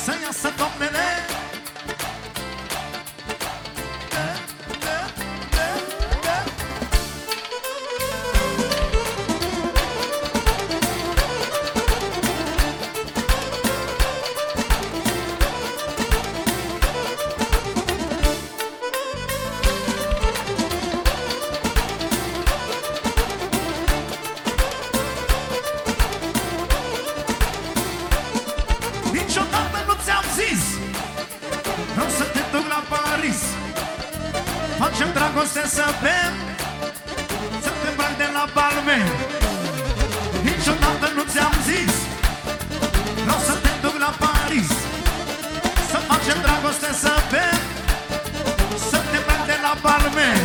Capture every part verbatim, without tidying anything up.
să iasă domnele. Niciodată nu ți-am zis vreau să te duc la Paris. Facem dragoste să bem, să te îmbrac de la Balmain. Niciodată nu ți-am zis vreau să te duc la Paris. Să facem dragoste să bem, să te îmbrac de la Balmain.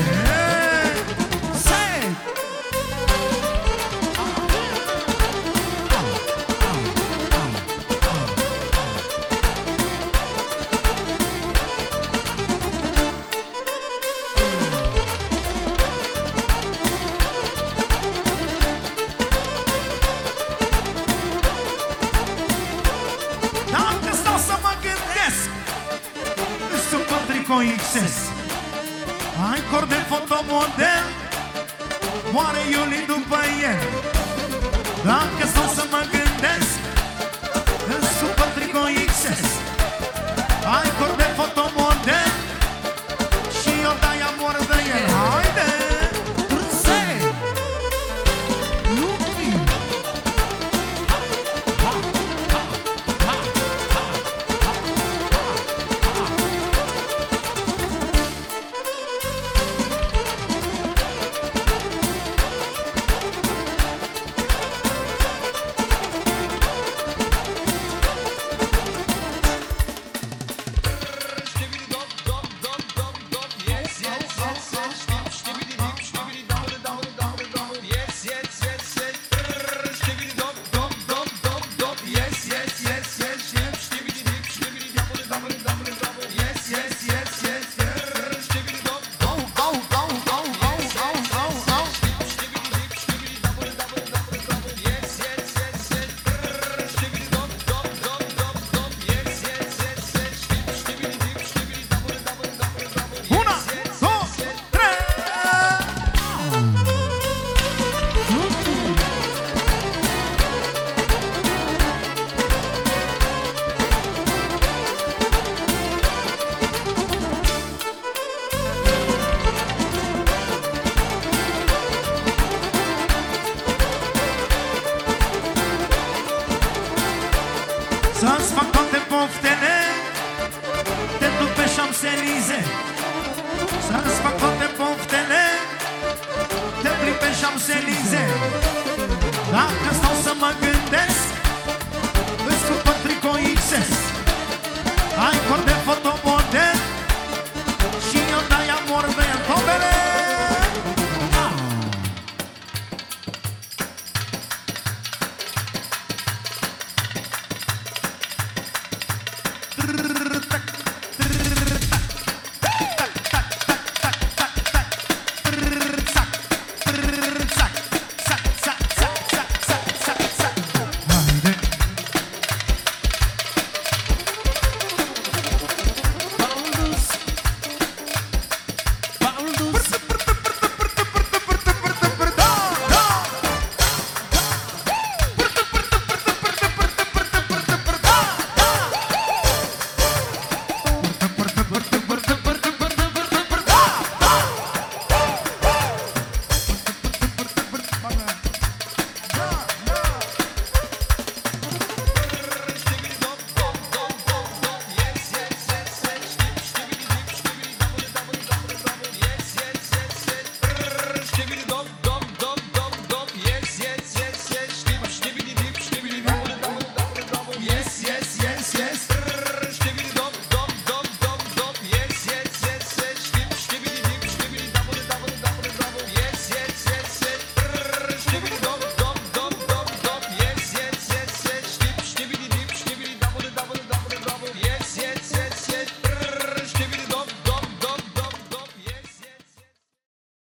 Dacă stau să mă gândesc, îți un Patrico X S, ai cor de fotomodel, moare Iuli după el. Dacă stau să mă gândesc, îți un Patrico X S, ai cor de fotomodel și eu de-aia mor de el. Haide! Să-ți fac toate poftele, te duc pe Champs-Élysées. Să-ți fac toate poftele, te plimbi pe Champs-Élysées. Dacă stau să mă gândesc,